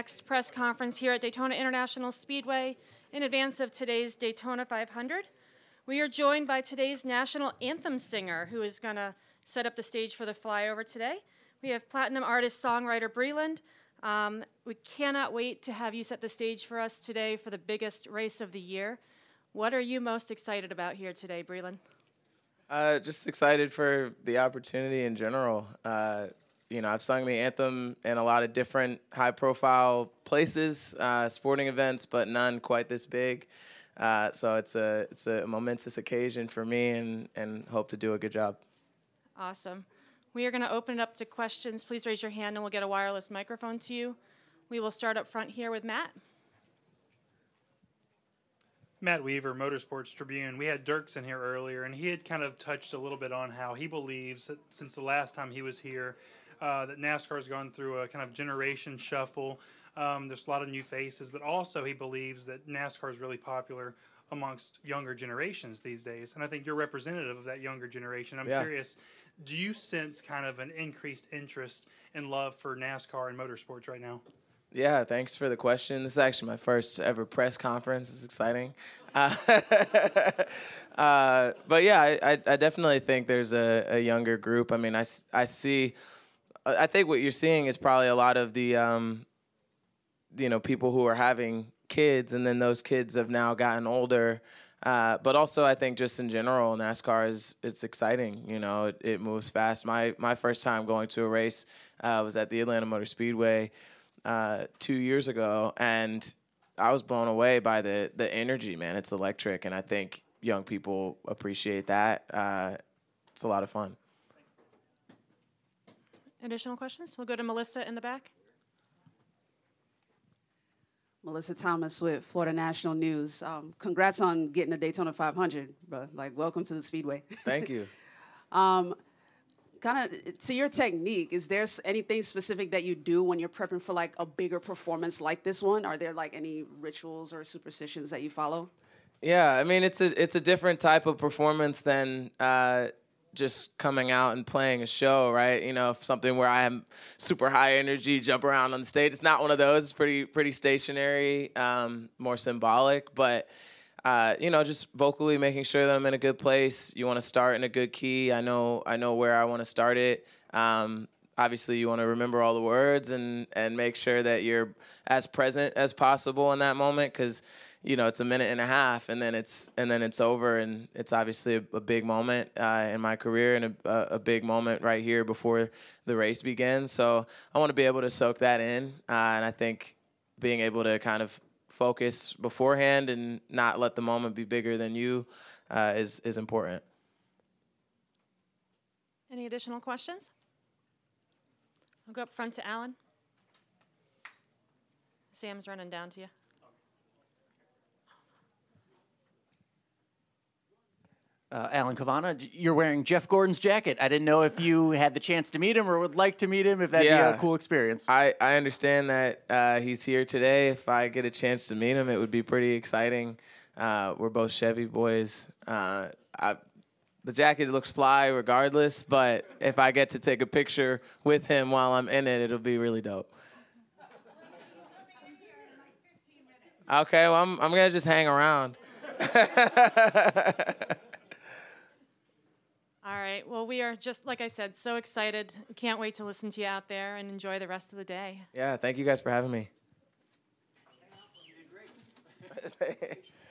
next press conference here at Daytona International Speedway in advance of today's Daytona 500. We are joined by today's national anthem singer who is going to set up the stage for the flyover today. We have platinum artist, songwriter Breland. We cannot wait to have you set the stage for us today for the biggest race of the year. What are you most excited about here today, Breland? Just excited for the opportunity in general. I've sung the anthem in a lot of different high-profile places, sporting events, but none quite this big. So it's a momentous occasion for me, and hope to do a good job. Awesome. We are going to open it up to questions. Please raise your hand, and we'll get a wireless microphone to you. We will start up front here with Matt. Matt Weaver, Motorsports Tribune. We had Dirks in here earlier, and he had kind of touched a little bit on how he believes that since the last time he was here, that NASCAR has gone through a kind of generation shuffle. There's a lot of new faces, but also he believes that NASCAR is really popular amongst younger generations these days. And I think you're representative of that younger generation. I'm curious, do you sense kind of an increased interest and love for NASCAR and motorsports right now? Yeah, thanks for the question. This is actually my first ever press conference. It's exciting. But yeah, I definitely think there's a younger group. I mean, I think what you're seeing is probably a lot of the, people who are having kids, and then those kids have now gotten older. But also, I think just in general, NASCAR it's exciting. It moves fast. My first time going to a race was at the Atlanta Motor Speedway 2 years ago, and I was blown away by the energy, man. It's electric, and I think young people appreciate that. It's a lot of fun. Additional questions? We'll go to Melissa in the back. Melissa Thomas with Florida National News. Congrats on getting the Daytona 500, bro. Welcome to the Speedway. Thank you. Kind of to your technique, is there anything specific that you do when you're prepping for a bigger performance like this one? Are there any rituals or superstitions that you follow? Yeah, I mean it's a different type of performance than just coming out and playing a show, right? Something where I am super high energy, jump around on the stage. It's not one of those. It's pretty stationary, more symbolic, but. Just vocally making sure that I'm in a good place. You want to start in a good key. I know where I want to start it. Obviously, you want to remember all the words and make sure that you're as present as possible in that moment, because it's a minute and a half, and then it's over, and it's obviously a big moment in my career, and a big moment right here before the race begins. So I want to be able to soak that in, and I think being able to kind of focus beforehand and not let the moment be bigger than you is important. Any additional questions? I'll go up front to Alan. Sam's running down to you. Alan Cavana, you're wearing Jeff Gordon's jacket. I didn't know if you had the chance to meet him or would like to meet him, if that'd be a cool experience. I understand that he's here today. If I get a chance to meet him, it would be pretty exciting. We're both Chevy boys. The jacket looks fly regardless, but if I get to take a picture with him while I'm in it, it'll be really dope. Okay, well, I'm going to just hang around. All right. Well, we are just, like I said, so excited. We can't wait to listen to you out there and enjoy the rest of the day. Yeah, thank you guys for having me.